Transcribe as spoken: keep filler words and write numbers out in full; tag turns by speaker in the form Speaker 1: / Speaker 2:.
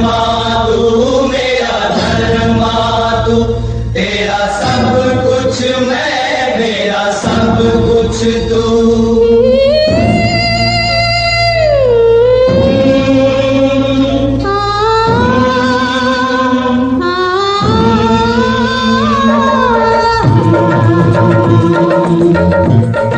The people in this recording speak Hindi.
Speaker 1: धर्मा तू, मेरा धर्मा तू, तेरा सब कुछ मैं, मेरा सब कुछ तू।
Speaker 2: Thank you.